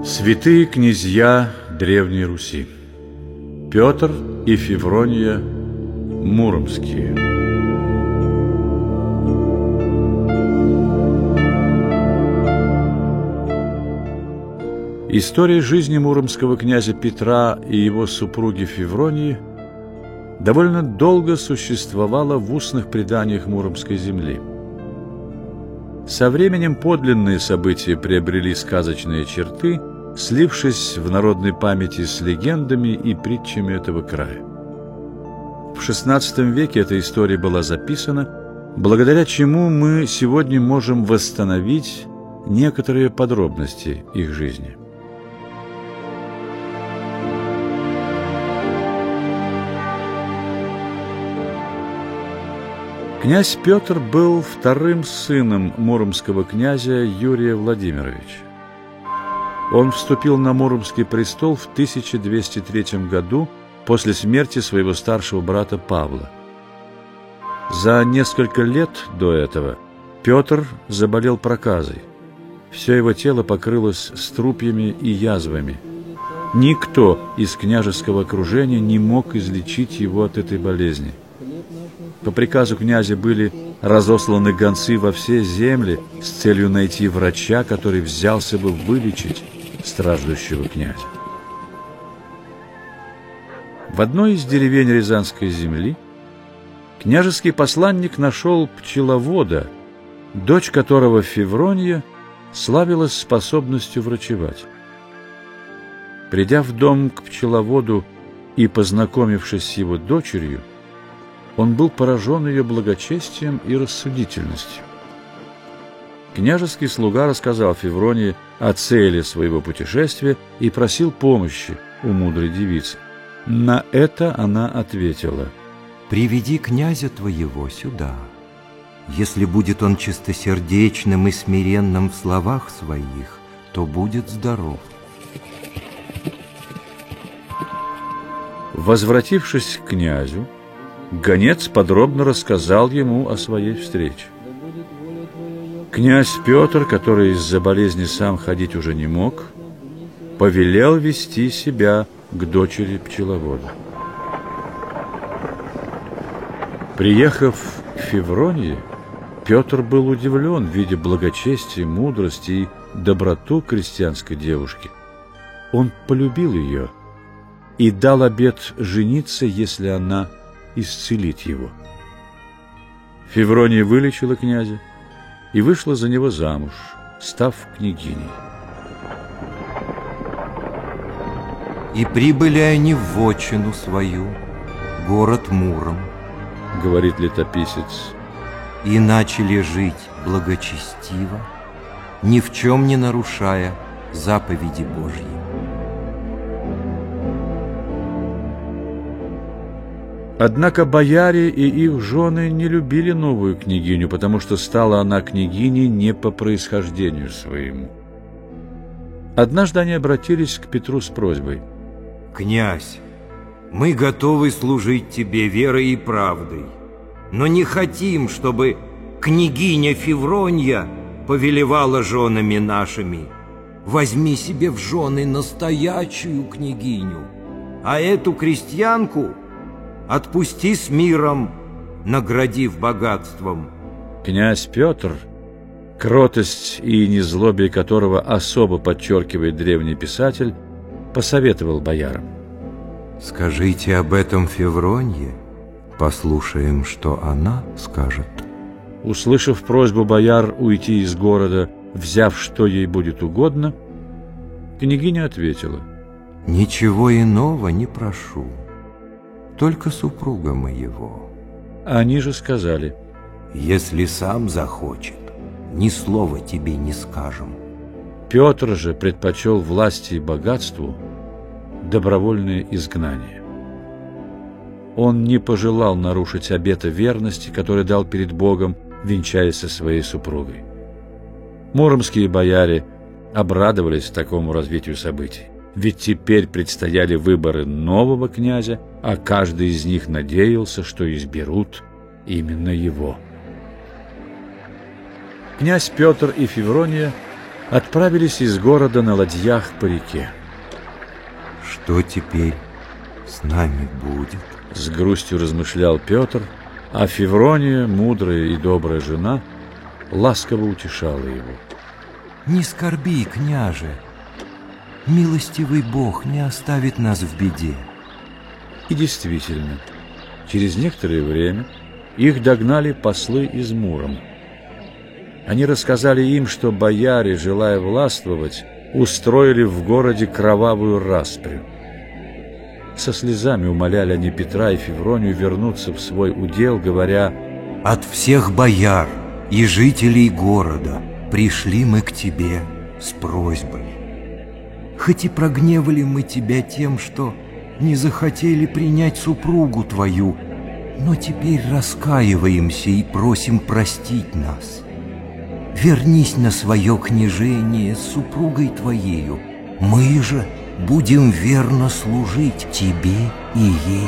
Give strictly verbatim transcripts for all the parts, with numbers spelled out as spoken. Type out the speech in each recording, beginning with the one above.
Святые князья Древней Руси Петр и Феврония Муромские. История жизни муромского князя Петра и его супруги Февронии довольно долго существовала в устных преданиях Муромской земли. Со временем подлинные события приобрели сказочные черты, слившись в народной памяти с легендами и притчами этого края. В шестнадцатом веке эта история была записана, благодаря чему мы сегодня можем восстановить некоторые подробности их жизни. Князь Петр был вторым сыном муромского князя Юрия Владимировича. Он вступил на Муромский престол в тысяча двести третьем году после смерти своего старшего брата Павла. За несколько лет до этого Петр заболел проказой. Все его тело покрылось струпьями и язвами. Никто из княжеского окружения не мог излечить его от этой болезни. По приказу князя были разосланы гонцы во все земли с целью найти врача, который взялся бы вылечить страждущего князя. В одной из деревень Рязанской земли княжеский посланник нашел пчеловода, дочь которого Феврония славилась способностью врачевать. Придя в дом к пчеловоду и познакомившись с его дочерью, он был поражен ее благочестием и рассудительностью. Княжеский слуга рассказал Февронии о цели своего путешествия и просил помощи у мудрой девицы. На это она ответила: «Приведи князя твоего сюда. Если будет он чистосердечным и смиренным в словах своих, то будет здоров». Возвратившись к князю, гонец подробно рассказал ему о своей встрече. Князь Петр, который из-за болезни сам ходить уже не мог, повелел вести себя к дочери пчеловода. Приехав к Февронии, Петр был удивлен, видя благочестие, мудрость и доброту крестьянской девушки. Он полюбил ее и дал обет жениться, если она исцелит его. Феврония вылечила князя и вышла за него замуж, став княгиней. «И прибыли они в вотчину свою, город Муром, — говорит летописец, — и начали жить благочестиво, ни в чем не нарушая заповеди Божьи». Однако бояре и их жены не любили новую княгиню, потому что стала она княгиней не по происхождению своему. Однажды они обратились к Петру с просьбой: «Князь, мы готовы служить тебе верой и правдой, но не хотим, чтобы княгиня Феврония повелевала женами нашими. Возьми себе в жены настоящую княгиню, а эту крестьянку отпусти с миром, наградив богатством». Князь Петр, кротость и незлобие которого особо подчеркивает древний писатель, посоветовал боярам: «Скажите об этом Февронье, послушаем, что она скажет». Услышав просьбу бояр уйти из города, взяв, что ей будет угодно, княгиня ответила: «Ничего иного не прошу, только супруга моего». Они же сказали: «Если сам захочет, ни слова тебе не скажем». Петр же предпочел власти и богатству добровольное изгнание. Он не пожелал нарушить обета верности, который дал перед Богом, венчаясь со своей супругой. Муромские бояре обрадовались такому развитию событий, ведь теперь предстояли выборы нового князя, а каждый из них надеялся, что изберут именно его. Князь Петр и Феврония отправились из города на ладьях по реке. Что теперь с нами будет? С грустью размышлял Петр, а Феврония, мудрая и добрая жена, ласково утешала его. Не скорби, княже, милостивый Бог не оставит нас в беде. И действительно, через некоторое время их догнали послы из Мурома. Они рассказали им, что бояре, желая властвовать, устроили в городе кровавую распрю. Со слезами умоляли они Петра и Февронию вернуться в свой удел, говоря: «От всех бояр и жителей города пришли мы к тебе с просьбой. Хоть и прогневали мы тебя тем, что не захотели принять супругу твою, но теперь раскаиваемся и просим простить нас. Вернись на свое княжение с супругой твоею, мы же будем верно служить тебе и ей».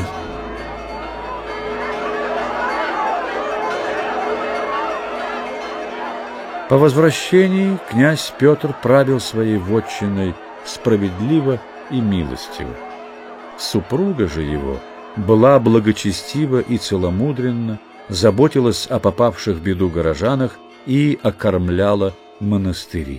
По возвращении князь Петр правил своей вотчиной справедливо и милостиво. Супруга же его была благочестива и целомудренна, заботилась о попавших в беду горожанах и окормляла монастыри.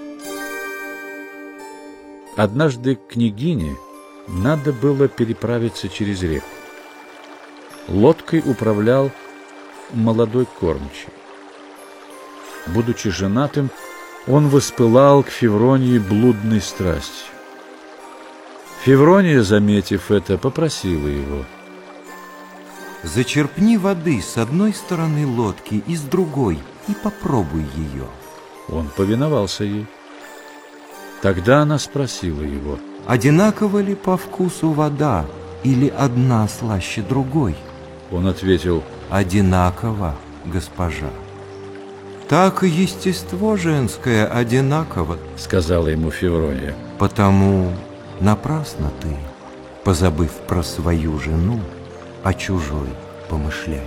Однажды княгине надо было переправиться через реку. Лодкой управлял молодой кормчий. Будучи женатым, он воспылал к Февронии блудной страстью. Феврония, заметив это, попросила его: «Зачерпни воды с одной стороны лодки и с другой, и попробуй ее». Он повиновался ей. Тогда она спросила его: «Одинакова ли по вкусу вода, или одна слаще другой?» Он ответил: «Одинаково, госпожа». «Так и естество женское одинаково», — сказала ему Феврония. «Потому напрасно ты, позабыв про свою жену, о чужой помышляешь».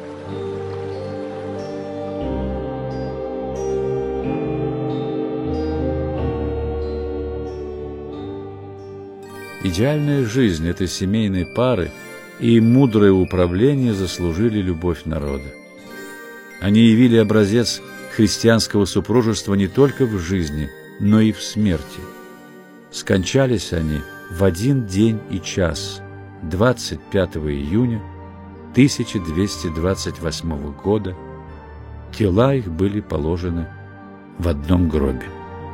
Идеальная жизнь этой семейной пары и мудрое управление заслужили любовь народа. Они явили образец христианского супружества не только в жизни, но и в смерти. Скончались они в один день и час, двадцать пятого июня тысяча двести двадцать восьмого года. Тела их были положены в одном гробе.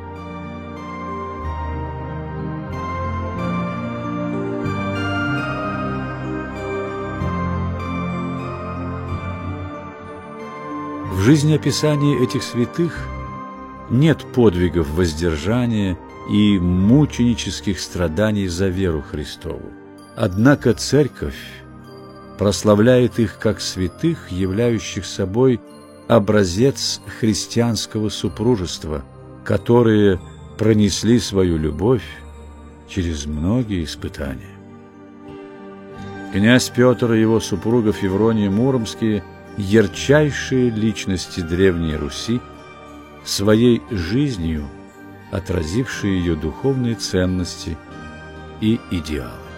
В жизнеописании этих святых нет подвигов воздержания и мученических страданий за веру Христову. Однако Церковь прославляет их как святых, являющих собой образец христианского супружества, которые пронесли свою любовь через многие испытания. Князь Петр и его супруга Феврония Муромские – ярчайшие личности Древней Руси, своей жизнью отразившие ее духовные ценности и идеалы.